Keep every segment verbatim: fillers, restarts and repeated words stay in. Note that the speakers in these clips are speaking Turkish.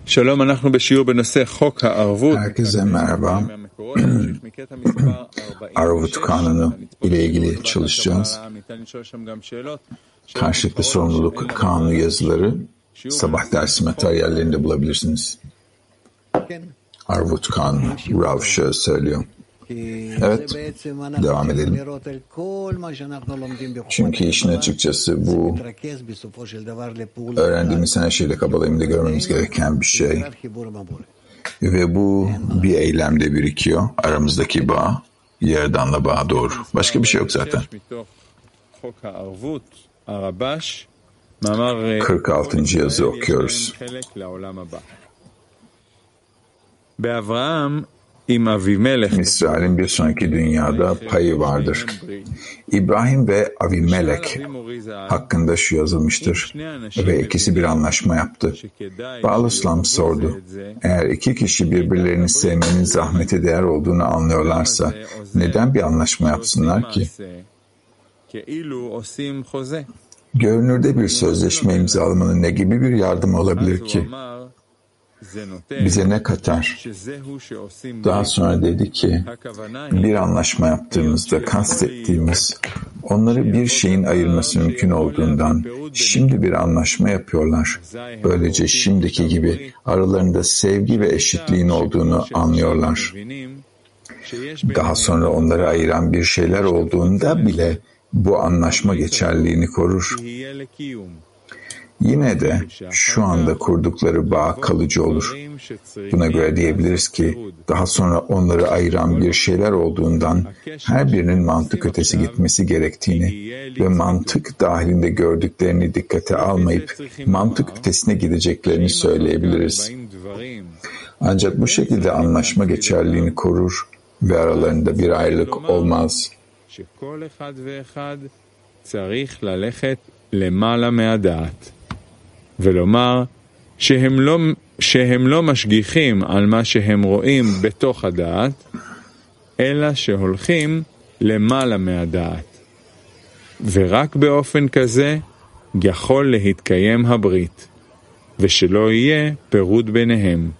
Herkese merhaba. Arvut Kanunu ile ilgili çalışacağız. Karşılıklı sorumluluk kanunu yazıları sabah dersi materyallerinde bulabilirsiniz. Arvut Kanunu, Rav şöyle söylüyor. Evet, devam edelim. Çünkü işin açıkçası bu öğrendiğimiz her şeyle Kabbalah görmemiz gereken bir şey. Ve bu bir eylemde birikiyor. Aramızdaki bağ, Yaradan'la bağ doğru. Başka bir şey yok zaten. kırk altıncı yazı okuyoruz. İsrail'in bir sonraki dünyada payı vardır. İbrahim ve Avimelek hakkında şu yazılmıştır ve ikisi bir anlaşma yaptı. Bağlaslam sordu, eğer iki kişi birbirlerini sevmenin zahmete değer olduğunu anlıyorlarsa neden bir anlaşma yapsınlar ki? Görünürde bir sözleşme imzalamanın ne gibi bir yardım olabilir ki? Bize ne katar? Daha sonra dedi ki, bir anlaşma yaptığımızda kastettiğimiz, onları bir şeyin ayırması mümkün olduğundan şimdi bir anlaşma yapıyorlar. Böylece şimdiki gibi aralarında sevgi ve eşitliğin olduğunu anlıyorlar. Daha sonra onları ayıran bir şeyler olduğunda bile bu anlaşma geçerliliğini korur. Yine de şu anda kurdukları bağ kalıcı olur. Buna göre diyebiliriz ki daha sonra onları ayıran bir şeyler olduğundan her birinin mantık ötesi gitmesi gerektiğini ve mantık dahilinde gördüklerini dikkate almayıp mantık ötesine gideceklerini söyleyebiliriz. Ancak bu şekilde anlaşma geçerliliğini korur ve aralarında bir ayrılık olmaz. ולומר שהם לא, שהם לא משגיחים על מה שהם רואים בתוך הדעת, אלא שהולכים למעלה מהדעת. ורק באופן כזה יכול להתקיים הברית, ושלא יהיה פירוד ביניהם.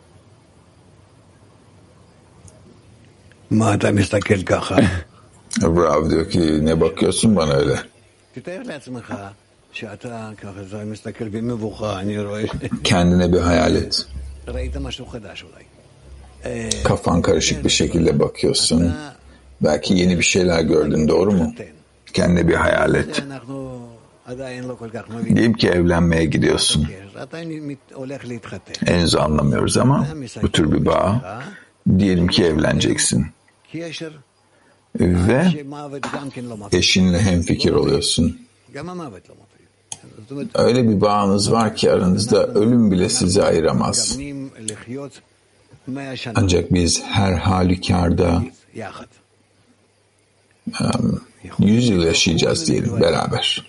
מה אתה מסתכל ככה? Rav diyor ki ne bakıyorsun bana öyle? תתאר לעצמך שאתה ככה זה מסתכל במבוכה, אני רואה. Kendine bir hayal et. ראית משהו חדש אולי. Kafan karışık bir şekilde bakıyorsun. Belki yeni bir şeyler gördün, doğru mu? Kendine bir hayal et. Diyelim ki evlenmeye gidiyorsun. Henüz anlamıyoruz ama bu tür bir bağ. Diyelim ki evleneceksin. Ve eşinle hemfikir oluyorsun. Öyle bir bağınız var ki aranızda ölüm bile sizi ayıramaz. Ancak biz her halükarda um, yüz yıl yaşayacağız diyelim beraber.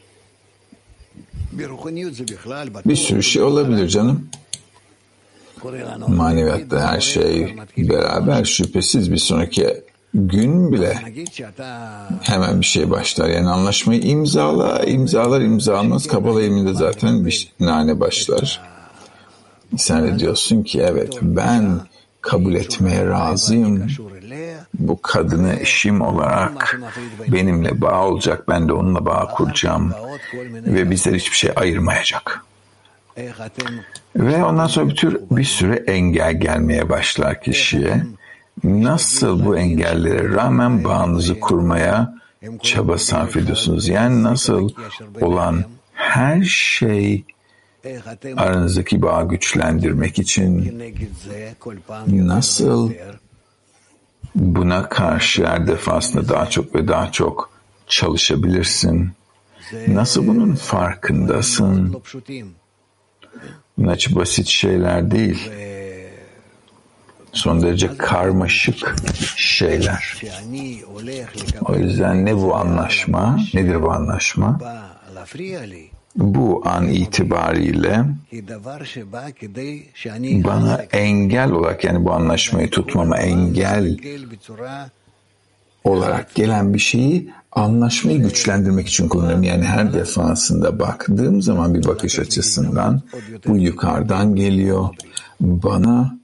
Bir sürü şey olabilir canım. Maneviyatta her şey beraber, şüphesiz bir sonraki gün bile hemen bir şey başlar. Yani anlaşmayı imzala, imzalar imzalamaz. Kabbalah ilminde zaten bir nane başlar. Sen de diyorsun ki evet ben kabul etmeye razıyım. Bu kadını eşim olarak benimle bağ olacak. Ben de onunla bağ kuracağım. Ve bizler hiçbir şey ayırmayacak. Ve ondan sonra bir tür bir sürü engel gelmeye başlar kişiye. Nasıl bu engellere rağmen bağınızı kurmaya çaba sarf ediyorsunuz? Yani nasıl olan her şey aranızdaki bağı güçlendirmek için nasıl buna karşı her defasında daha çok ve daha çok çalışabilirsin? Nasıl bunun farkındasın? Bunlar hiç basit şeyler değil. Son derece karmaşık şeyler. O yüzden ne bu anlaşma? Nedir bu anlaşma? Bu an itibariyle bana engel olarak, yani bu anlaşmayı tutmama engel olarak gelen bir şeyi anlaşmayı güçlendirmek için kullanıyorum. Yani her defasında baktığım zaman bir bakış açısından bu yukarıdan geliyor. bana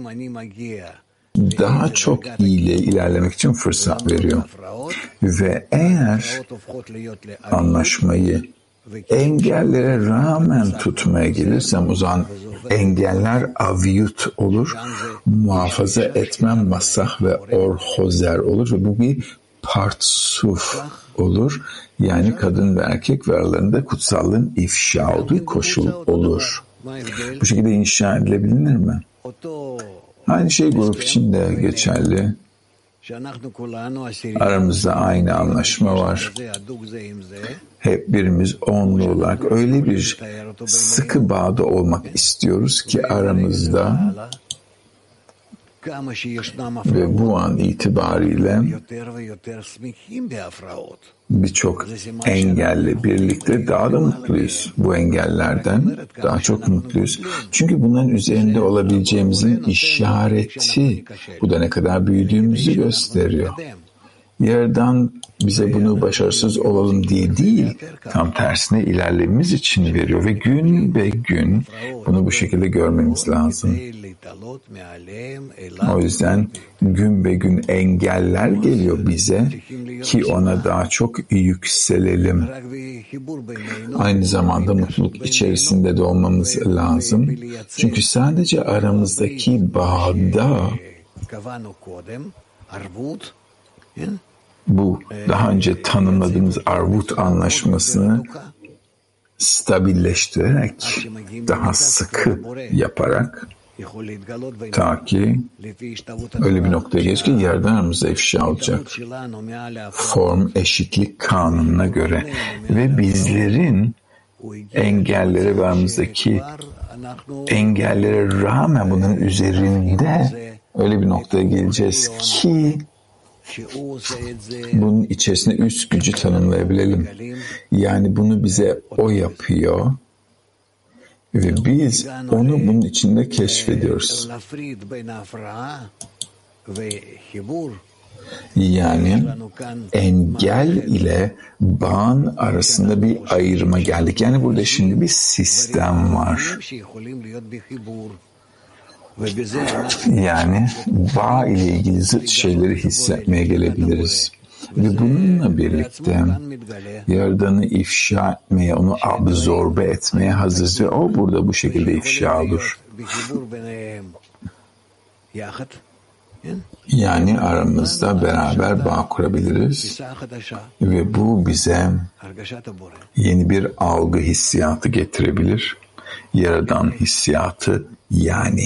daha çok iyiliğe ilerlemek için fırsat veriyor. Ve eğer anlaşmayı engellere rağmen tutmaya gelirsem o zaman engeller aviyut olur, muhafaza etmem masah ve orhozer olur ve bu bir partsuf olur. Yani kadın ve erkek ve aralarında kutsallığın ifşa olduğu koşul olur. Bu şekilde inşa edilebilir mi? Aynı şey grup için de geçerli. Aramızda aynı anlaşma var. Hep birimiz onlu olarak öyle bir sıkı bağda olmak istiyoruz ki aramızda ve bu an itibariyle birçok engelle birlikte daha da mutluyuz. Bu engellerden daha çok mutluyuz. Çünkü bunların üzerinde olabileceğimizin işareti, bu da ne kadar büyüdüğümüzü gösteriyor. Yaradan bize bunu başarısız olalım diye değil, tam tersine ilerlememiz için veriyor ve gün be gün bunu bu şekilde görmemiz lazım. O yüzden gün be gün engeller geliyor bize ki ona daha çok yükselelim. Aynı zamanda mutluluk içerisinde de olmamız lazım. Çünkü sadece aramızdaki bağda bu daha önce tanımladığımız arvut anlaşmasını stabilleştirerek, daha sıkı yaparak ta ki öyle bir noktaya geç ki yerden aramızda ifşa olacak. Form eşitlik kanununa göre ve bizlerin engellere ve aramızdaki engellere rağmen bunun üzerinde öyle bir noktaya geleceğiz ki bunun içerisinde üst gücü tanımlayabilelim. Yani bunu bize o yapıyor ve biz onu bunun içinde keşfediyoruz. Yani engel ile bağın arasında bir ayrıma geldik. Yani burada şimdi bir sistem var. Yani bağ ile ilgili zıt şeyleri hissetmeye gelebiliriz. Ve bununla birlikte Yaradan'ı ifşa etmeye, onu absorbe etmeye hazırız ve o burada bu şekilde ifşa olur. Yani aramızda beraber bağ kurabiliriz ve bu bize yeni bir algı hissiyatı getirebilir. Yaradan hissiyatı yani.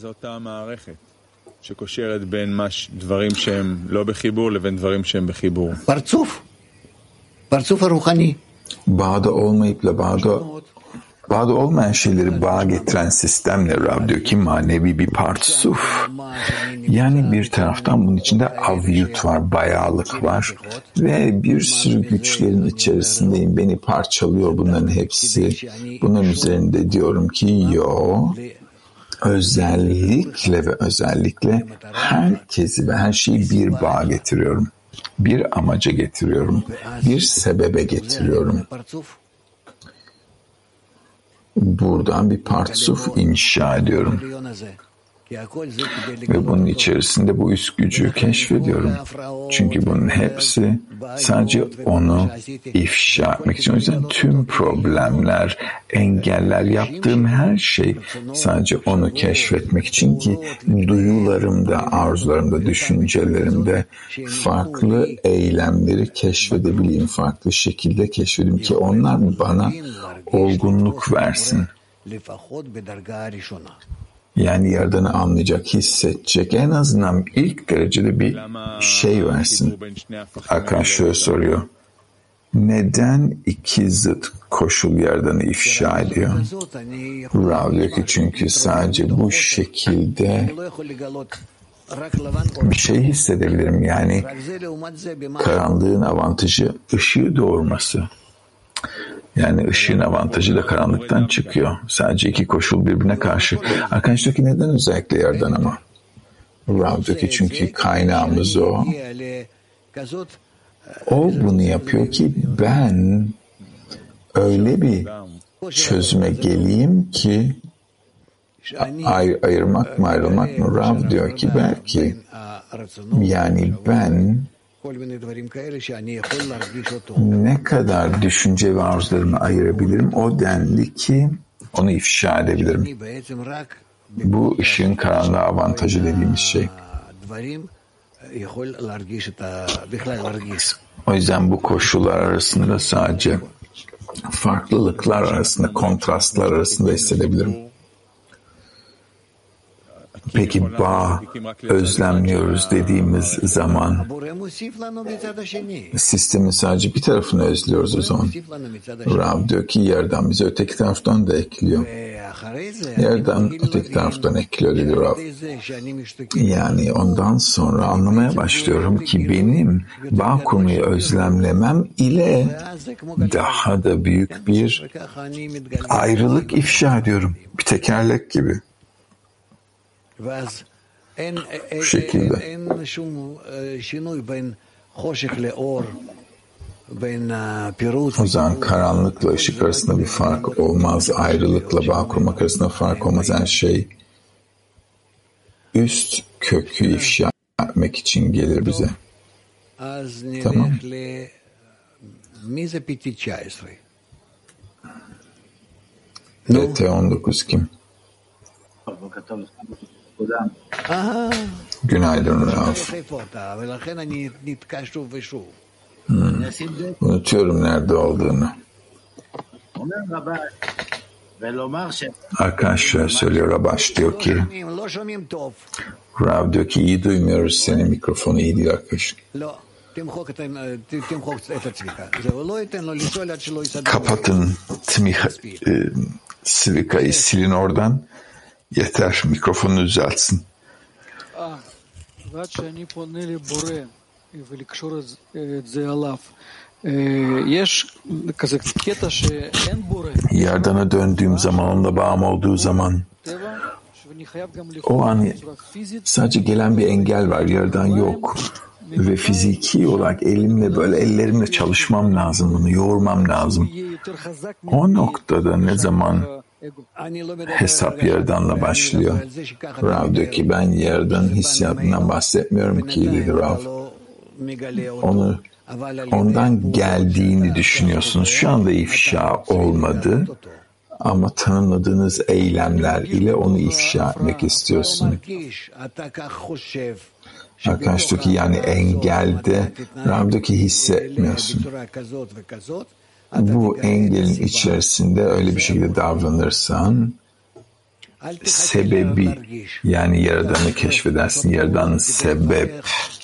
פרצוף, פרצוף הרוחני. Bağda olmayıp da bağda bağda olmayan şeyleri bağa getiren sistemle Rab diyor ki manevi bir partsuf. Yani bir taraftan bunun içinde avyut var, bayağılık var ve bir sürü güçlerin içerisindeyim. Beni parçalıyor bunların hepsi. Bunun üzerinde diyorum ki yo, özellikle ve özellikle herkesi ve her şeyi bir bağa getiriyorum. Bir amaca getiriyorum. Bir sebebe getiriyorum. Buradan bir partsuf inşa ediyorum. Ve bunun içerisinde bu üst gücü keşfediyorum. Çünkü bunun hepsi sadece onu ifşa etmek için. O yüzden tüm problemler, engeller, yaptığım her şey sadece onu keşfetmek için ki duyularımda, arzularımda, düşüncelerimde farklı eylemleri keşfedebileyim, farklı şekilde keşfedeyim ki onlar bana olgunluk versin. Yani Yaradan'ı anlayacak, hissedecek, en azından ilk derecede bir şey versin. Arkadaş şöyle soruyor. Neden iki zıt koşul Yaradan'ı ifşa ediyor? Rav diyor ki çünkü sadece bu şekilde bir şey hissedebilirim. Yani karanlığın avantajı ışığı doğurması. Yani ışığın avantajı da karanlıktan çıkıyor. Sadece iki koşul birbirine karşı. Arkadaştaki neden özellikle Yaradan ama? Rav'daki çünkü kaynağımız o. O bunu yapıyor ki ben öyle bir çözüme geleyim ki Ay, ayırmak mı ayrılmak mı? Rav diyor ki belki yani ben ne kadar düşünce ve arzularımı ayırabilirim o denli ki onu ifşa edebilirim. Bu ışığın karanlığa avantajı dediğimiz şey. O yüzden bu koşullar arasında sadece farklılıklar arasında, kontrastlar arasında hissedebilirim. Peki bağ özlemliyoruz dediğimiz zaman sistemin sadece bir tarafını özlüyoruz o zaman. Rav diyor ki yerden bize öteki taraftan da ekliyor. Yerden öteki taraftan ekliyor diyor Rav. Yani ondan sonra anlamaya başlıyorum ki benim bağ kurmayı özlemlemem ile daha da büyük bir ayrılık ifşa ediyorum. Bir tekerlek gibi. Bu şekilde. O zaman karanlıkla ışık arasında bir fark olmaz. Ayrılıkla bağ kurmak arasında fark olmaz. Her şey üst kökü ifşa etmek için gelir bize. Tamam. B T on dokuz kim? Günaydın Rav. Hmm. Unutuyorum nerede olduğunu. Arkadaş şöyle söylüyor, Rabaş diyor ki Rav diyor ki iyi duymuyoruz seni, mikrofonu iyi değil arkadaş. Kapatın Tmiha, e, Svika'yı silin oradan. Yeter, mikrofonu düzeltsin. Yardana döndüğüm zaman, onunla bağım olduğu zaman o an sadece gelen bir engel var, Yaradan yok. Ve fiziki olarak elimle böyle ellerimle çalışmam lazım, bunu yoğurmam lazım. O noktada ne zaman hesap Yaradan'la başlıyor? Rav diyor ki ben Yaradan'ın hissiyatından bahsetmiyorum ki dedi Rav. Onu, ondan geldiğini düşünüyorsunuz. Şu anda ifşa olmadı ama tanımladığınız eylemler ile onu ifşa etmek istiyorsun. Arkadaş diyor ki yani engelde Rav diyor ki hissetmiyorsun. Bu engelin içerisinde öyle bir şekilde davranırsan sebebi yani Yaradan'ı keşfedersin. Yaradan'ın sebep.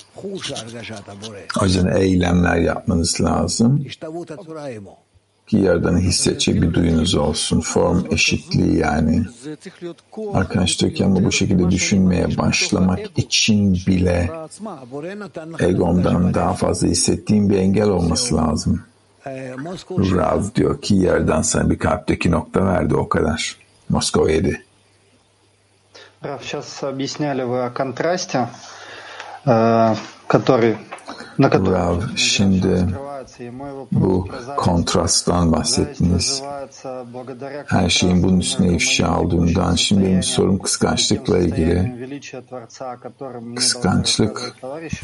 O yüzden eylemler yapmanız lazım ki Yaradan'ı hissedecek bir duyunuz olsun. Form eşitliği yani. Arkadaş diyor ki ama bu şekilde düşünmeye başlamak için bile egomdan daha fazla hissettiğim bir engel olması lazım. Rav diyor ki Yaradan sana bir kalpteki nokta verdi o kadar. Moskova yedi. Rav, сейчас объясняли вы о контрасте, который, на который Rav, şimdi bu kontrasttan bahsettiniz. Her şeyin bunun üstüne ifşa olduğundan. Şimdi benim sorum kıskançlıkla ilgili. Kıskançlık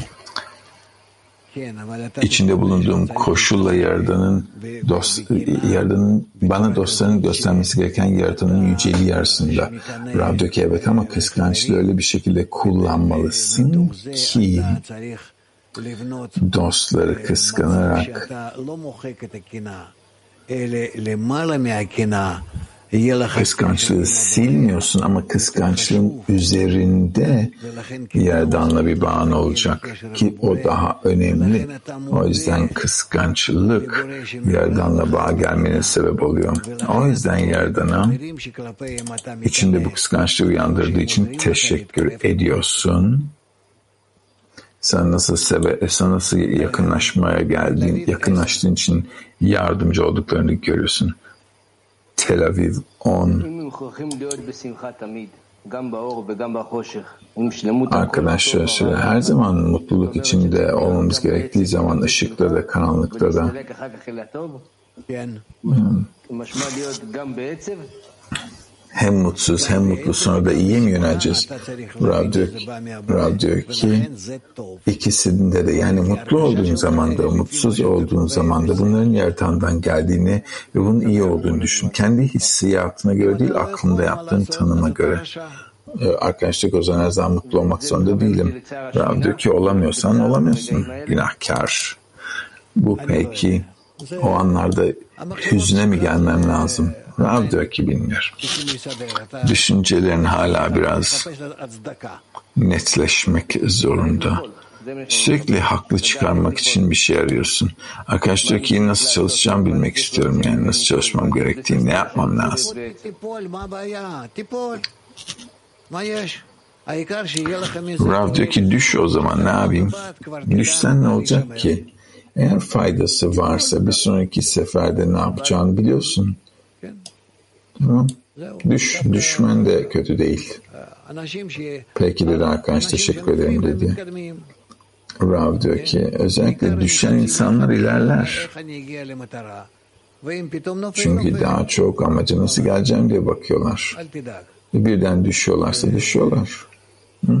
İçinde bulunduğum koşulla Yaradan'ın dost, Yaradan'ın bana dostlarının göstermesi gereken Yaradan'ın yüceliği arasında. Rav diyor ki evet ama kıskançlığı öyle bir şekilde kullanmalısın ki dostları kıskanarak kıskançlığı silmiyorsun ama kıskançlığın üzerinde Yaradan'la bir bağın olacak ki o daha önemli. O yüzden kıskançlık Yaradan'la bağ gelmene sebep oluyor. O yüzden Yaradan'a içinde bu kıskançlığı uyandırdığı için teşekkür ediyorsun. Sen nasıl sebe, sen nasıl yakınlaşmaya geldiğin, yakınlaştığın için yardımcı olduklarını görüyorsun. Tel Aviv on. Arkadaşlar şöyle her zaman mutluluk içinde olmamız gerektiği zaman ışıkta da karanlıkta da. Hmm. hem mutsuz hem mutlu sonra da iyiye mi yöneleceğiz? Rav diyor, Rav diyor ki ikisinde de, yani mutlu olduğun zaman da mutsuz olduğun zaman da bunların yaratandan geldiğini ve bunun iyi olduğunu düşün. Kendi hissiyatına göre değil, aklında yaptığın tanıma göre. Arkadaşlık o zaman her zaman mutlu olmak zorunda değilim. Rav diyor ki olamıyorsan olamıyorsun. Günahkar. Bu peki o anlarda hüzne mi gelmem lazım? Rav diyor ki bilmiyorum. Düşüncelerin hala biraz netleşmek zorunda. Sürekli haklı çıkarmak için bir şey arıyorsun. Arkadaş diyor ki nasıl çalışacağım bilmek istiyorum. Yani nasıl çalışmam gerektiğini, ne yapmam lazım. Rav diyor ki düş o zaman, ne yapayım? Düşsen ne olacak ki? Eğer faydası varsa bir sonraki seferde ne yapacağını biliyorsun. Tamam. Düş, düşmen de kötü değil. Peki dedi arkadaş, teşekkür ederim dedi. Rav diyor ki özellikle düşen insanlar ilerler. Çünkü daha çok amaca nasıl geleceğim diye bakıyorlar. Birden düşüyorlarsa düşüyorlar. Hı?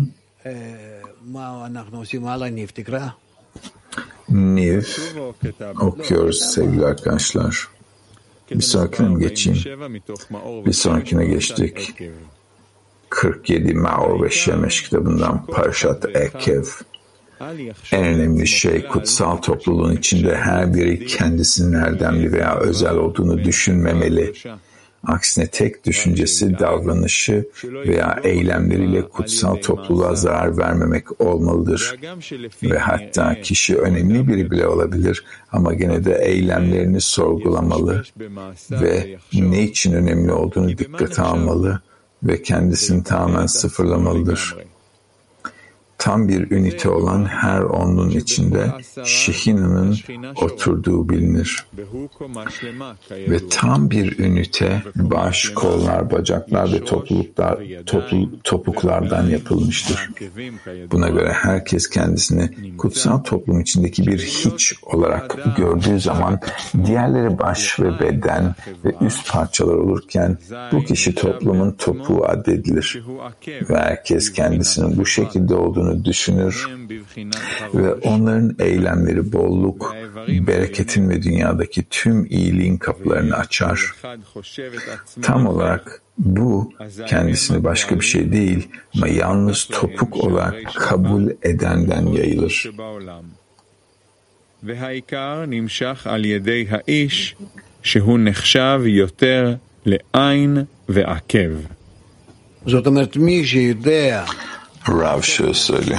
Niv okuyoruz sevgili arkadaşlar. Bir sonrakine mi geçeyim? Bir sonrakine geçtik. kırk yedi Ma'or ve Şemeş kitabından Parşat Ekev. En önemli şey kutsal topluluğun içinde her biri kendisinin erdemli veya özel olduğunu düşünmemeli. Aksine tek düşüncesi, davranışı veya eylemleriyle kutsal topluluğa zarar vermemek olmalıdır. Ve hatta kişi önemli biri bile olabilir ama gene de eylemlerini sorgulamalı ve ne için önemli olduğunu dikkate almalı ve kendisini tamamen sıfırlamalıdır. Tam bir ünite olan her onlunun içinde Şehina'nın oturduğu bilinir. Ve tam bir ünite baş, kollar, bacaklar ve topluluklar, toplu, topuklardan yapılmıştır. Buna göre herkes kendisini kutsal toplum içindeki bir hiç olarak gördüğü zaman diğerleri baş ve beden ve üst parçalar olurken bu kişi toplumun topuğu addedilir. Ve herkes kendisinin bu şekilde olduğunu düşünür ve onların eylemleri bolluk, bereketin ve dünyadaki tüm iyiliğin kapılarını açar. Tam olarak bu kendisini başka bir şey değil ama yalnız topuk olarak kabul edenden yayılır. והעיקר נמשך על ידי האיש שהוא נחשב יותר לעין ועקב. זאת אומרת מי שיודע Rav şöyle söylüyor.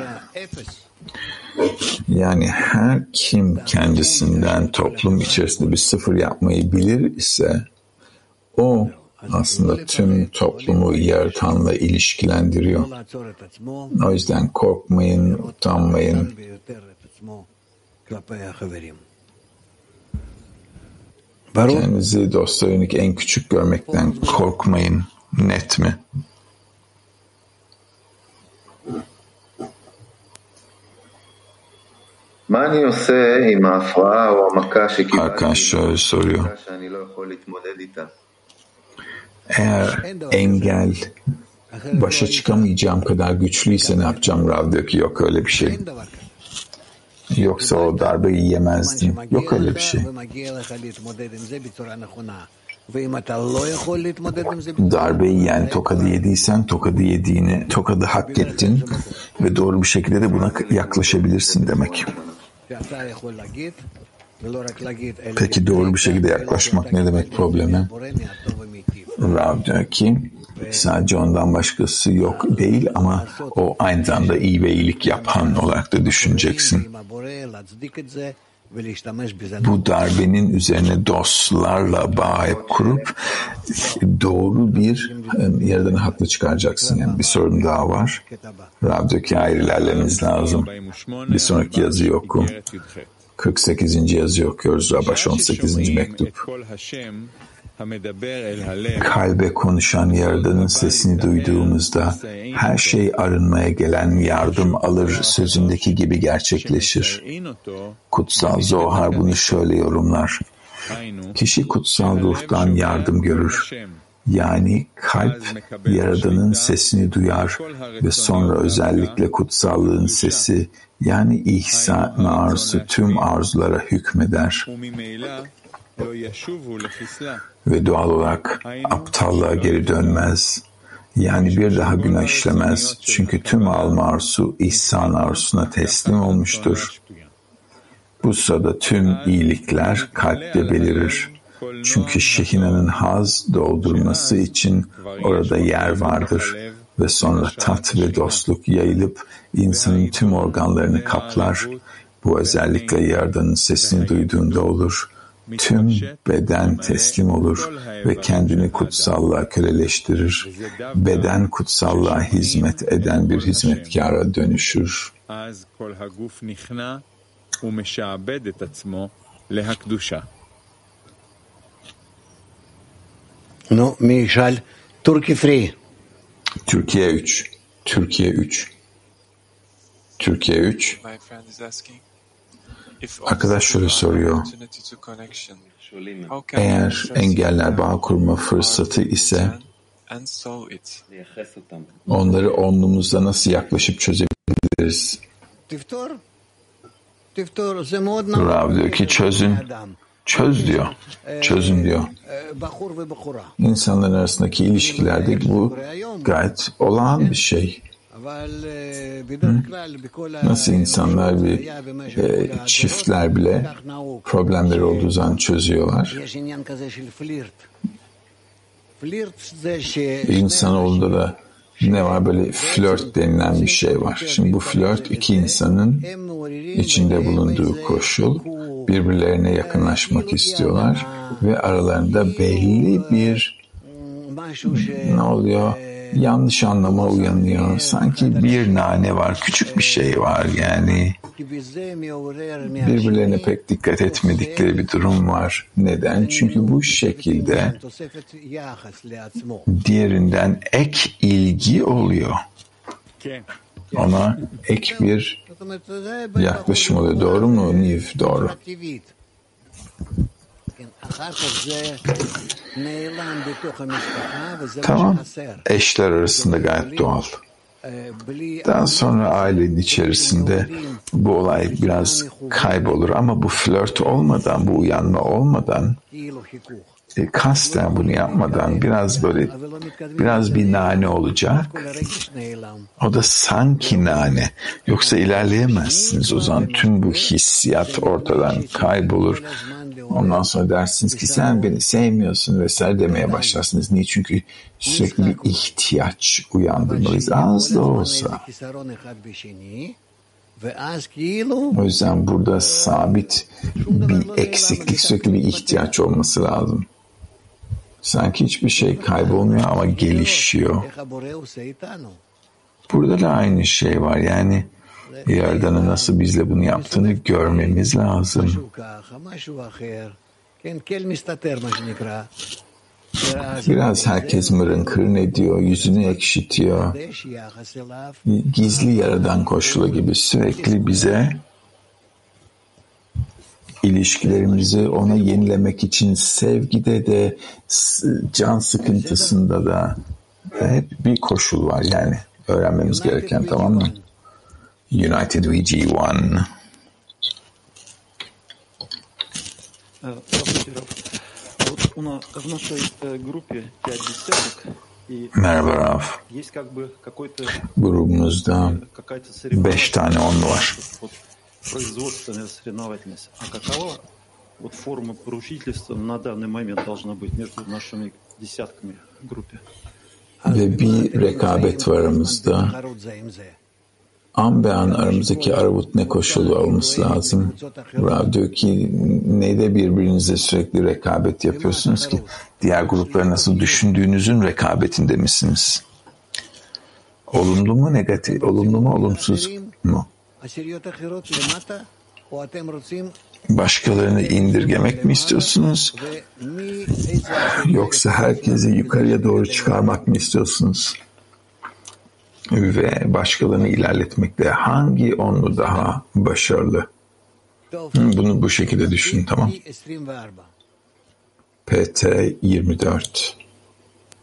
Yani her kim kendisinden toplum içerisinde bir sıfır yapmayı bilir ise o aslında tüm toplumu yaratanla ilişkilendiriyor. O yüzden korkmayın, utanmayın. Kendinizi dostlara yönelik en küçük görmekten korkmayın. Net mi? Arkadaş şöyle soruyor. Eğer engel başa çıkamayacağım kadar güçlüyse ne yapacağım? Rav diyor ki yok öyle bir şey. Yoksa o darbeyi yiyemezdim. Yok öyle bir şey. Darbeyi yani tokadı yediysen tokadı yediğini, tokadı hak ettin ve doğru bir şekilde de buna yaklaşabilirsin demek. Peki doğru bir şekilde yaklaşmak ne demek problemi? Rav diyor ki sadece ondan başkası yok değil ama o aynı zamanda iyi ve iyilik yapan olarak da düşüneceksin. Bu darbenin üzerine dostlarla bağ kurup doğru bir yerden haklı çıkaracaksın. Yani bir sorun daha var. Rav diyor ki hayır ilerlememiz lazım. Bir sonraki yazıyı oku. kırk sekizinci yazıyı okuyoruz. Rabaş on sekizinci mektup. Kalbe konuşan Yaradan'ın sesini duyduğumuzda her şey arınmaya gelen yardım alır sözündeki gibi gerçekleşir. Kutsal Zohar bunu şöyle yorumlar. Kişi kutsal ruhtan yardım görür Yani kalp Yaradan'ın sesini duyar ve sonra özellikle kutsallığın sesi, yani ihsan arzusu tüm arzulara hükmeder. Ve doğal olarak aptallığa geri dönmez. Yani bir daha günah işlemez. Çünkü tüm alma arzusu ihsan arzusuna teslim olmuştur. Bu sırada tüm iyilikler kalpte belirir. Çünkü Şehina'nın haz doldurması için orada yer vardır ve sonra tat ve dostluk yayılıp insanın tüm organlarını kaplar. Bu özellikle Yaradan'ın sesini duyduğunda olur. Tüm beden teslim olur ve kendini kutsallığa köleleştirir. Beden kutsallığa hizmet eden bir hizmetkara dönüşür. No, Michal, Turkey Free. Türkiye üç. Türkiye üç. Türkiye üç. Arkadaş şöyle soruyor. Eğer engeller bağ kurma fırsatı ise onları onluğumuzda nasıl yaklaşıp çözebiliriz? Rav diyor ki çözün. Çöz diyor. Çözün diyor. İnsanların arasındaki ilişkilerde bu gayet olağan bir şey. Hı? Nasıl insanlar bir e, çiftler bile problemleri olduğu zaman çözüyorlar. İnsanoğlunda da ne var, böyle flört denilen bir şey var. Şimdi bu flört iki insanın içinde bulunduğu koşul. Birbirlerine yakınlaşmak istiyorlar ve aralarında belli bir ne oluyor? Yanlış anlama uyanıyor. Sanki bir nane var, küçük bir şey var yani. Birbirlerine pek dikkat etmedikleri bir durum var. Neden? Çünkü bu şekilde diğerinden ek ilgi oluyor. Ona ek bir yaklaşım oluyor. Doğru mu Niv? Doğru. Tamam. Eşler arasında gayet doğal. Daha sonra ailenin içerisinde bu olay biraz kaybolur ama bu flört olmadan, bu uyanma olmadan, e, kasten bunu yapmadan biraz böyle biraz bir nane olacak. O da sanki nane. Yoksa ilerleyemezsiniz. O zaman tüm bu hissiyat ortadan kaybolur. Ondan sonra dersiniz ki sen beni sevmiyorsun vesaire demeye başlarsınız. Niye? Çünkü sürekli bir ihtiyaç uyandırmalıyız. Az da olsa. O yüzden burada sabit bir eksiklik, sürekli bir ihtiyaç olması lazım. Sanki hiçbir şey kaybolmuyor ama gelişiyor. Burada da aynı şey var. Yani Yaradan'ın nasıl bizle bunu yaptığını görmemiz lazım. Biraz herkes mırın kırın ediyor, yüzünü ekşitiyor. Gizli Yaradan koşulu gibi sürekli bize ilişkilerimizi ona yenilemek için sevgide de can sıkıntısında da hep bir koşul var yani öğrenmemiz gereken, tamam mı? United V G one. Merhaba Rav. Grubumuzda beş tane onlu var. Вот форма поручительства на данный момент должна быть между нашими десятками в группе. Ve bir rekabet var aramızda. An be an aramızdaki arabut ne koşulu olması lazım. Rav diyor ki neyde birbirinize sürekli rekabet yapıyorsunuz ki? Diğer grupları nasıl düşündüğünüzün rekabetinde misiniz? Olumlu mu negatif, olumlu mu olumsuz mu? Başkalarını indirgemek mi istiyorsunuz? Yoksa herkesi yukarıya doğru çıkarmak mı istiyorsunuz? Ve başkalarını ilerletmekte hangi onlu daha başarılı? Bunu bu şekilde düşün, tamam? P T yirmi dört.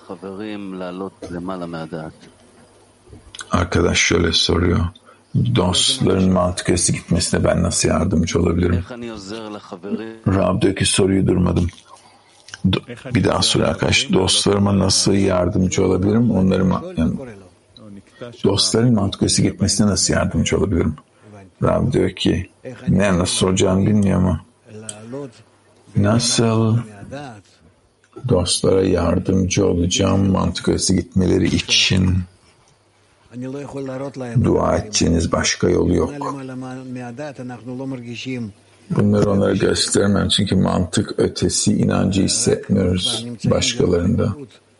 Arkadaş şöyle soruyor. Dostların mantık ötesi gitmesine ben nasıl yardımcı olabilirim? Rab diyor ki soruyu durmadım. Do- bir daha soruyor arkadaş. Dostlarıma nasıl yardımcı olabilirim? Onları ma- yani, dostların mantık ötesi gitmesine nasıl yardımcı olabilirim? Rab diyor ki ne nasıl soracağını bilmiyor mu? Nasıl dostlara yardımcı olacağım mantık ötesi gitmeleri için? Dua edeceğiniz başka yolu yok. Bunları onlara göstermem çünkü mantık ötesi inancı hissetmiyoruz başkalarında.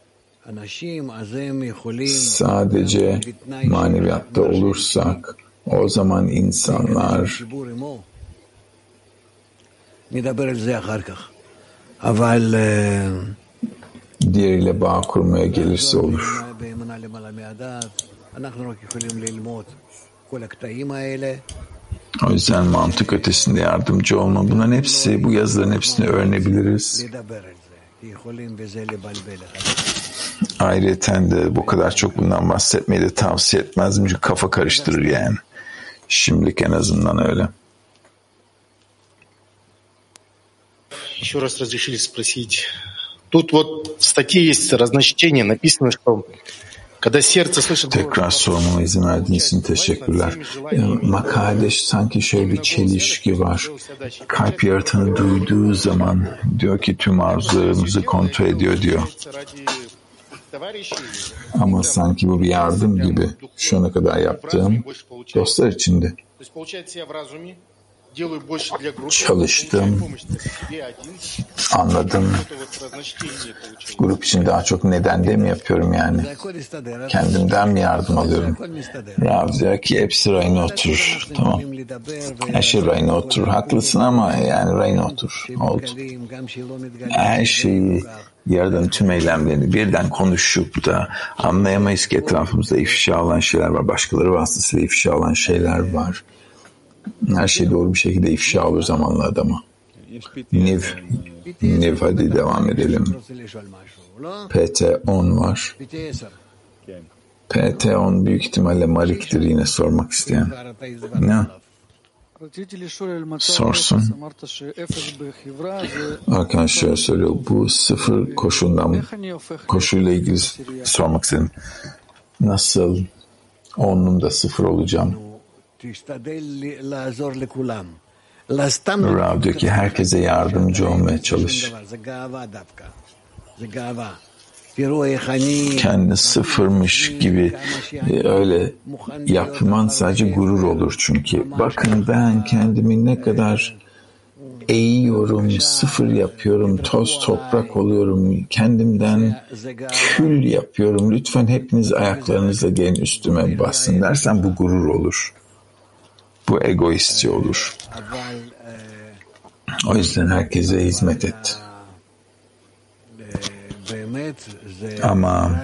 Sadece maneviyatta olursak o zaman insanlar diğeriyle bağ kurmaya gelirse olur. O yüzden mantık ötesinde yardımcı olma. Bunların hepsi, bu yazıların hepsini öğrenebiliriz. Ayrıyeten de bu kadar çok bundan bahsetmeyi de tavsiye etmezdim çünkü kafa karıştırır yani. Şimdilik en azından öyle. Еще раз разрешили спросить. Тут вот в статье есть разночтение, написано, что когда сердце слышит Tekrar sormama izin verdiğiniz için teşekkürler. Makalede sanki şöyle bir çelişki var. Kalp yaratanı duyduğu zaman diyor ki tüm arzularımızı kontrol ediyor diyor. Ama sanki bu bir yardım gibi. Şu ana kadar yaptığım dostlar içindi. Çalıştım, anladım. Grup için daha çok nedende mi yapıyorum yani? Kendimden mi yardım alıyorum? Rav diyor ki hepsi rayına oturur. Tamam. Her şey rayına oturur. Haklısın ama yani rayına oturur. Oldu. Her şeyi Yaradan'ın tüm eylemlerini birden konuşup da anlayamayız ki etrafımızda ifşa olan şeyler var. Başkaları vasıtasıyla ifşa olan şeyler var. Her şey doğru bir şekilde ifşa olur zamanla adama. Niv, Niv hadi devam edelim. P T on var. P T on büyük ihtimalle Marik'tir yine sormak isteyen. Ne? Sorsun. Arkadaşlar soruyor. Bu sıfır koşulundan koşuyla ilgili sormak istedim. Nasıl onluğumda sıfır olacağım? Rav diyor ki herkese yardımcı olmaya çalış. Kendi sıfırmış gibi öyle yapman sadece gurur olur çünkü. Bakın ben kendimi ne kadar eğiyorum, sıfır yapıyorum, toz toprak oluyorum, kendimden kül yapıyorum. Lütfen hepiniz ayaklarınızla gelin üstüme basın dersen bu gurur olur. Bu egoistçi olur. O yüzden herkese hizmet et. Ama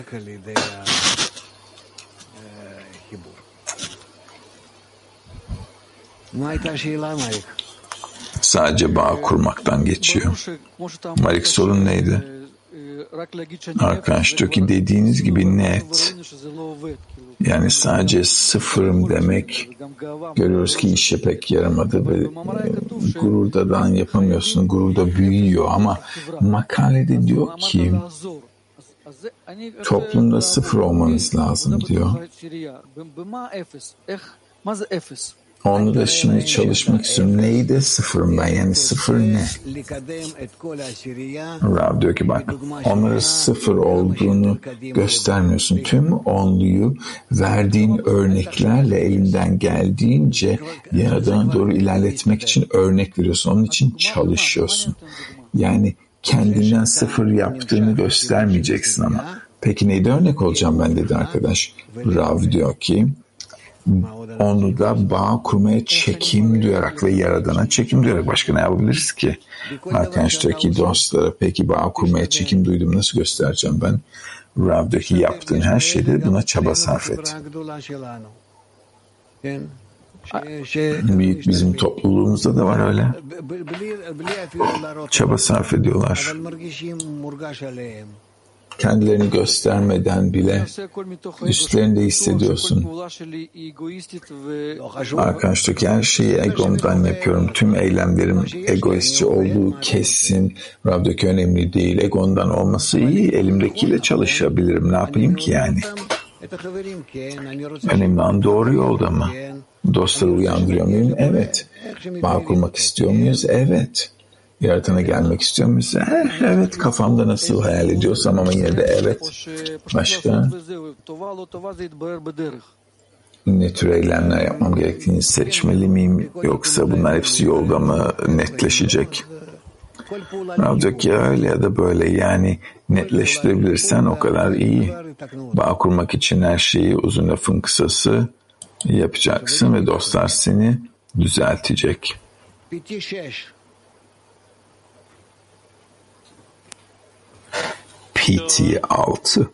sadece bağ kurmaktan geçiyor. Marik sorun neydi? Arkadaş diyor ki dediğiniz gibi net. Yani sadece sıfırım demek görüyoruz ki işe pek yaramadı ve gururdan yapamıyorsun. Gururda büyüyor ama makalede diyor ki toplumda sıfır olmanız lazım diyor. Onu da şimdi çalışmak istiyorum. Neydi sıfırım ben? Yani sıfır ne? Rav diyor ki bak onlara sıfır olduğunu göstermiyorsun. Tüm onluyu verdiğin örneklerle elinden geldiğince Yaradan'a doğru ilerletmek için örnek veriyorsun. Onun için çalışıyorsun. Yani kendinden sıfır yaptığını göstermeyeceksin ama. Peki neydi örnek olacağım ben dedi arkadaş. Rav diyor ki onu da bağ kurmaya çekim duyarak ve Yaradan'a çekim duyarak başka ne yapabiliriz ki? Arkadaştaki dostlara peki bağ kurmaya çekim duydum nasıl göstereceğim ben? Rav'daki yaptığın her şeyde buna çaba sarf et. Büyük bizim topluluğumuzda da var öyle. Çaba sarf ediyorlar. kendilerini göstermeden bile üstlerinde hissediyorsun. Arkadaştaki her şeyi egomdan yapıyorum. Tüm eylemlerim egoistçi olduğu kesin. Rav'daki önemli değil. Egondan olması iyi. Elimdekiyle çalışabilirim. Ne yapayım ki yani? Önemli olan doğru yolda mı? Dostları uyandırıyor muyum? Evet. Bağ kurmak istiyor muyuz? Evet. Yaratana gelmek istiyor muyuz? Eh, evet, kafamda nasıl hayal ediyorsam ama yine de evet. Başka? Ne tür eylemler yapmam gerektiğini seçmeli miyim? Yoksa bunlar hepsi yolda mı netleşecek? Olacak ya öyle ya da böyle, yani netleştirebilirsen o kadar iyi. Bağ kurmak için her şeyi uzun lafın kısası yapacaksın ve dostlar seni düzeltecek. P T altı.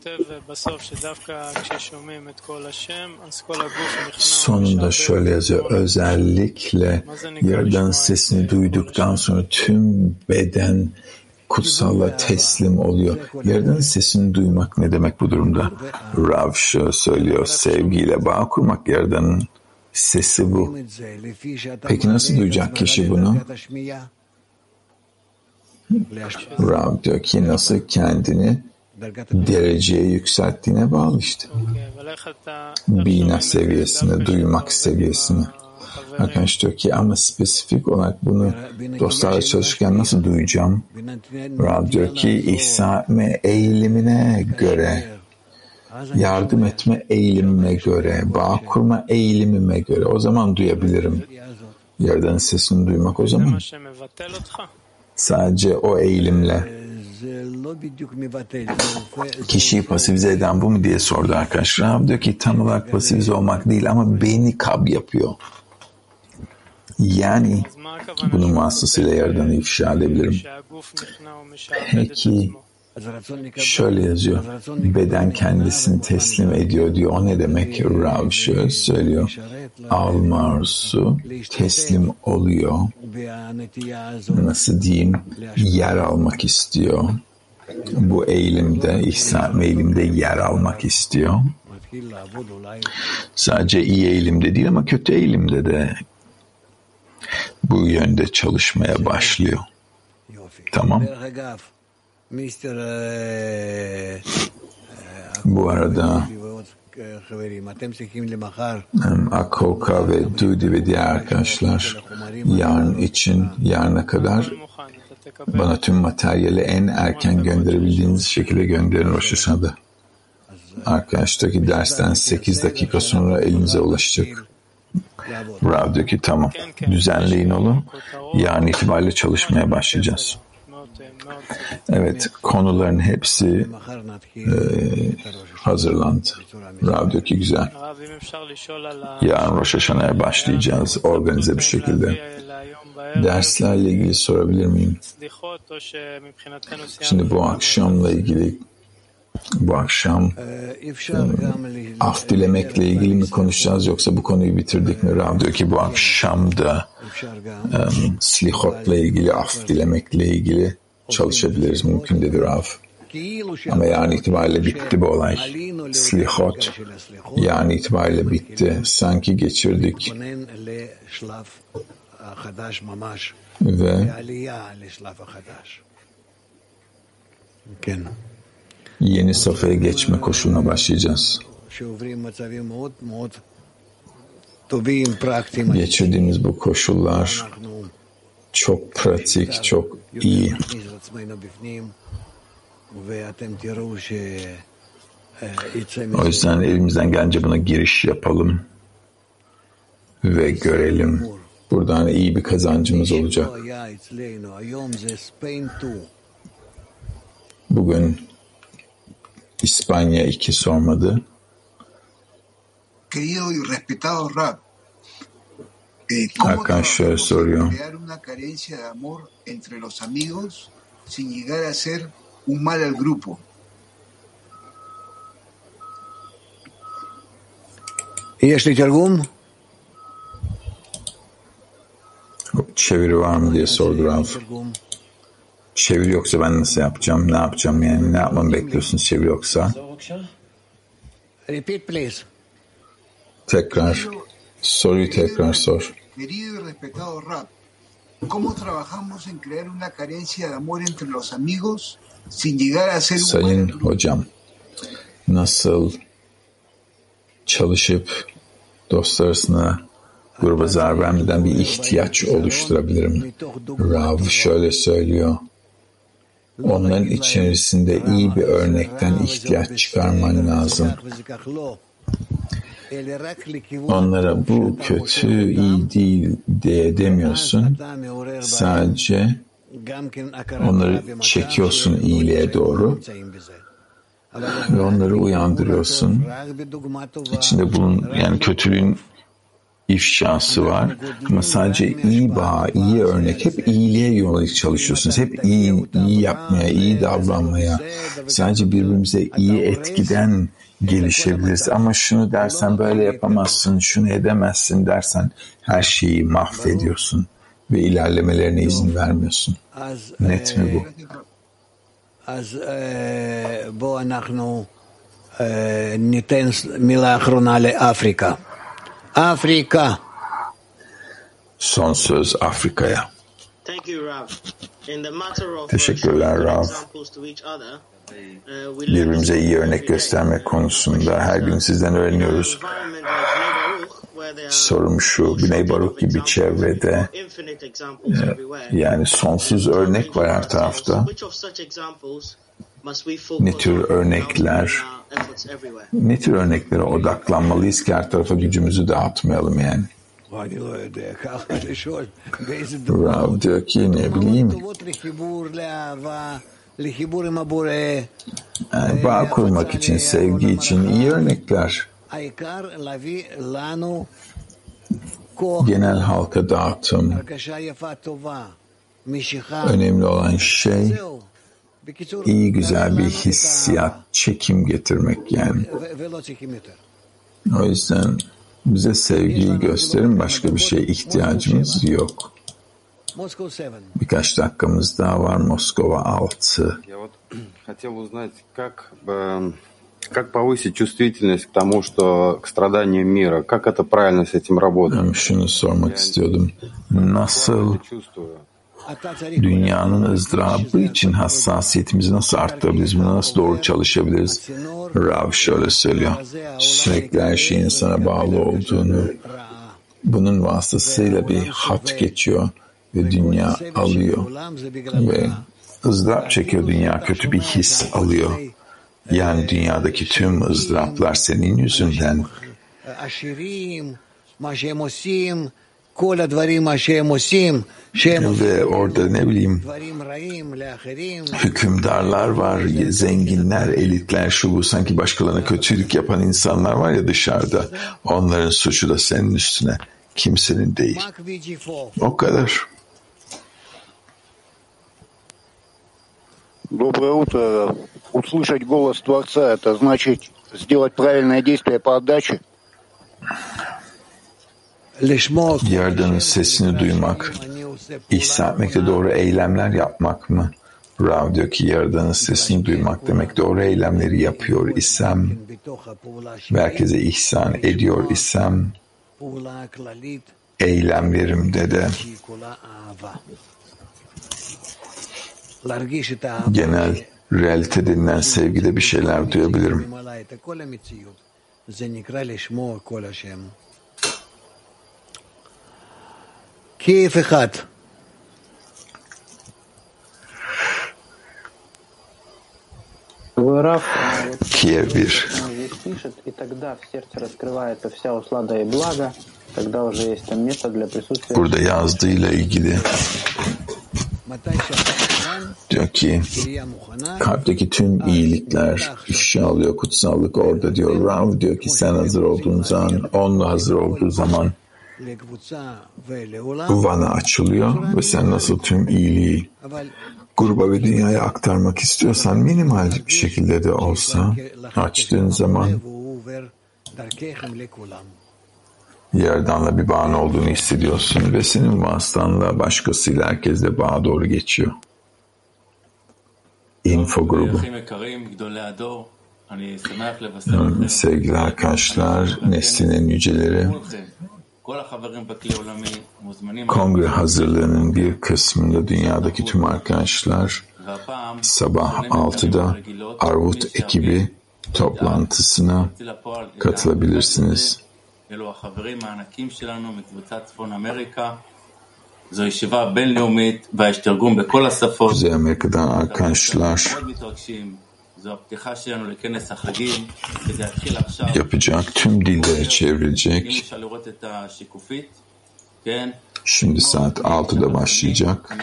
Sonunda şöyle yazıyor: özellikle Yaradan'ın sesini duyduktan sonra tüm beden kutsalla teslim oluyor. Yaradan'ın sesini duymak ne demek bu durumda? Rav şöyle söylüyor: sevgiyle bağ kurmak, Yaradan'ın sesi bu. Peki nasıl duyacak kişi bunu? Rav diyor ki nasıl kendini dereceye yükselttiğine bağlı işte. Bina seviyesine, duymak seviyesine. Arkadaş diyor ki ama spesifik olarak bunu dostlarla çalışırken nasıl duyacağım? Rav diyor ki ihsan etme eğilimine göre, yardım etme eğilimime göre, bağ kurma eğilimime göre. O zaman duyabilirim. Yaradan'ın sesini duymak o zaman. Sadece o eğilimle. Kişiyi pasifize eden bu mu diye sordu arkadaş. Rav diyor ki tam olarak pasifize olmak değil ama beyni kab yapıyor. Yani bunun vasıtasıyla Yaradan'ı ifşa edebilirim. Peki şöyle yazıyor: beden kendisini teslim ediyor diyor. O ne demek? Rav şöyle söylüyor: alma arzusu teslim oluyor. Nasıl diyeyim? Yer almak istiyor. Bu eğilimde, ihsan eğilimde yer almak istiyor. Sadece iyi eğilimde değil ama kötü eğilimde de bu yönde çalışmaya başlıyor. Tamam. Bu arada Akoka ve Dudi ve diğer arkadaşlar yarın için, yarına kadar bana tüm materyali en erken gönderebildiğiniz şekilde gönderin Rosh Hashanah'da. Arkadaştaki dersten sekiz dakika sonra elinize ulaşacak. Rav diyor ki tamam, düzenleyin onu. Yarın itibariyle çalışmaya başlayacağız. Evet, konuların hepsi e, hazırlandı. Rav diyor ki güzel. Yarın Rosh Hashanah'a başlayacağız organize bir şekilde. Derslerle ilgili sorabilir miyim? Şimdi bu akşamla ilgili bu akşam e, af dilemekle ilgili mi konuşacağız yoksa bu konuyu bitirdik mi? Rav diyor ki bu akşam da e, slihotla ilgili, af dilemekle ilgili çalışabiliriz. Mümkün dedi Rav. Ama yarın itibariyle bitti bu olay. Slihot yarın itibariyle bitti. Sanki geçirdik. Ve yeni safhaya geçme koşuluna başlayacağız. Geçirdiğimiz bu koşullar çok pratik, çok iyi. O yüzden elimizden gelince buna giriş yapalım ve görelim. Buradan iyi bir kazancımız olacak. Bugün İspanya iki sormadı. Hakan şöyle soruyor. Çeviri var mı diye sordu Rav. Çeviri yoksa ben nasıl yapacağım? Ne yapacağım yani? Ne yapmamı bekliyorsunuz çeviri yoksa? Repeat, please. Tekrar. Soruyu tekrar sor. Querido y respetado Rab, ¿cómo trabajamos en crear una carencia de amor entre los amigos sin llegar a ser un Sayın buen hocam, nasıl çalışıp dostlar arasında gruba zarar vermeden bir ihtiyaç oluşturabilirim? Rav şöyle söylüyor. Onların içerisinde iyi bir örnekten ihtiyaç çıkarman lazım. Onlara bu kötü, iyi değil diye demiyorsun. Sadece onları çekiyorsun iyiliğe doğru ve onları uyandırıyorsun. İçinde bunun yani kötülüğün ifşası var ama sadece iyi bağ, iyi örnek, hep iyiliğe yönelik çalışıyorsunuz. Hep iyi, iyi yapmaya, iyi davranmaya, sadece birbirimize iyi etkiden gelişebiliriz. Ama şunu dersen böyle yapamazsın, şunu edemezsin dersen her şeyi mahvediyorsun ve ilerlemelerine izin vermiyorsun. Net mi bu? אז בואו אנחנו ניתן מילה אחרונה לאפריקה. Afrika. Son söz Afrika'ya. Teşekkürler Rav. Birbirimize iyi örnek göstermek konusunda her gün sizden öğreniyoruz. Sorum şu, Bnei Baruch gibi çevrede yani sonsuz örnek var her tarafta. Ne tür örnekler, ne tür örneklere odaklanmalıyız ki her tarafa gücümüzü dağıtmayalım yani. Rav diyor ki ne bileyim, yani bağ kurmak için, sevgi için iyi örnekler. Genel halka dağıtım. Önemli olan şey iyi güzel bir hissiyat, çekim getirmek yani. O yüzden bize sevgiyi gösterin, başka bir şeye ihtiyacımız yok. Birkaç dakikamız daha var. Moskova altı. Как повысить чувствительность к тому, что к страданиям мира? Как это правильно с этим работать? Şunu sormak istiyordum. Nasıl dünyanın ızdırabı için hassasiyetimizi nasıl arttırabiliriz? Buna nasıl doğru çalışabiliriz? Rav şöyle söylüyor. Sürekli her şeyin sana bağlı olduğunu, bunun vasıtasıyla bir hat geçiyor ve dünya alıyor. Ve ızdırap çekiyor dünya, kötü bir his alıyor. Yani dünyadaki tüm ızdıraplar senin yüzünden. Ve orada ne bileyim hükümdarlar var, zenginler, elitler, şu bu sanki başkalarına kötülük yapan insanlar var ya dışarıda. Onların suçu da senin üstüne. Kimsenin değil. O kadar. Доброе утро. Услышать голос Творца — это значит сделать правильное действие по отдаче? Yaradan'ın sesini duymak, ihsan etmekte doğru eylemler yapmak mı? Rav diyor ki Yaradan'ın sesini duymak demek doğru eylemleri yapıyor isem, herkese ihsan ediyor isem, eylemlerimde de genel realite denilen sevgide bir şeyler duyabilirim. Kiev אחד. Kiev bir. Burada yazdığıyla ilgili diyor ki kalpteki tüm iyilikler ifşa alıyor, kutsallık orada diyor. Rav diyor ki sen hazır olduğun zaman, onunla hazır olduğu zaman bu vana açılıyor ve sen nasıl tüm iyiliği gruba ve dünyaya aktarmak istiyorsan minimal bir şekilde de olsa açtığın zaman Yaradan'la bir bağın olduğunu hissediyorsun ve senin vasıtanla başkasıyla herkesle bağa doğru geçiyor. info grubu. Sevgili arkadaşlar, neslin en yüceleri, kongre hazırlığının bir kısmında dünyadaki tüm arkadaşlar sabah altıda Arvut ekibi toplantısına katılabilirsiniz. Kuzey Amerika'dan arkadaşlar yapacak, tüm dillere çevrilecek. Şimdi saat altıda başlayacak.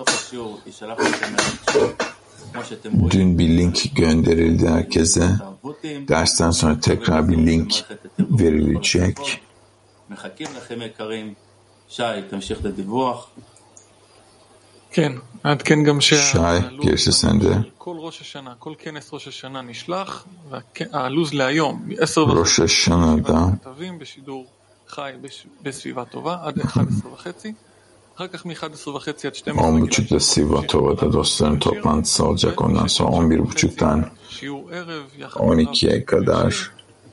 Dün bir link gönderildi herkese. Dersten sonra tekrar bir link verilecek. Şay, gerisi sende. Rosh Hashanah'da on buçukta Sivatova'da dostların toplantısı olacak. Ondan sonra on bir buçuktan on ikiye kadar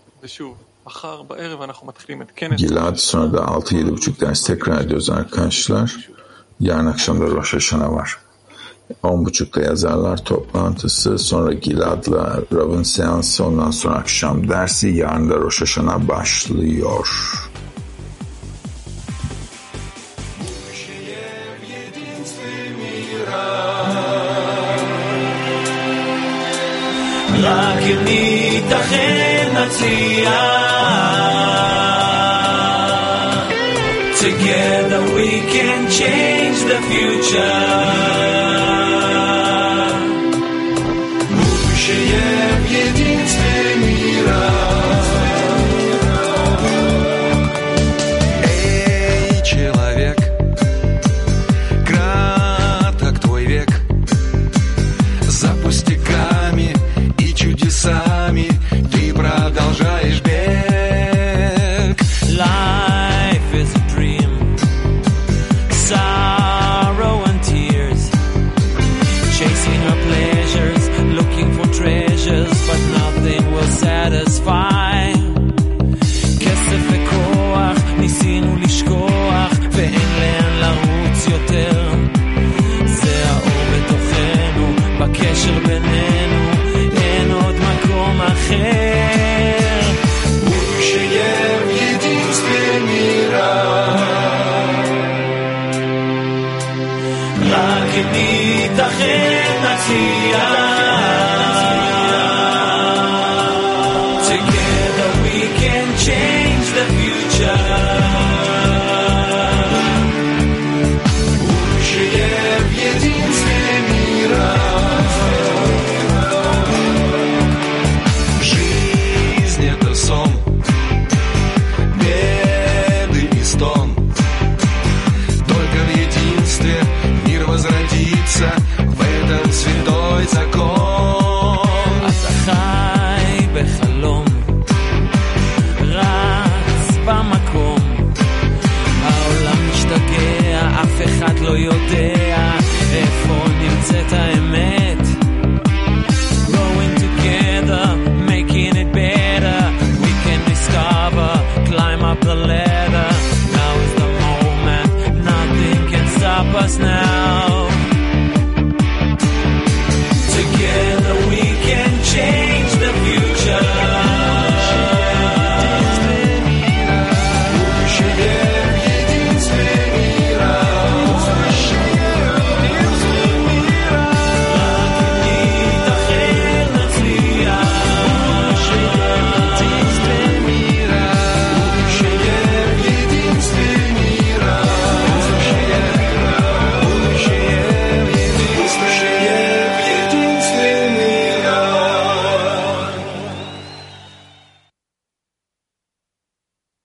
Gilad, sonra da altı yedi buçuk ders tekrar ediyoruz arkadaşlar. Yarın akşam da Rosh Hashanah var. on buçukta yazarlar toplantısı, sonra Gilad'la Rav'ın seansı, ondan sonra akşam dersi, yarın da Rosh Hashanah başlıyor. Together we can change the future.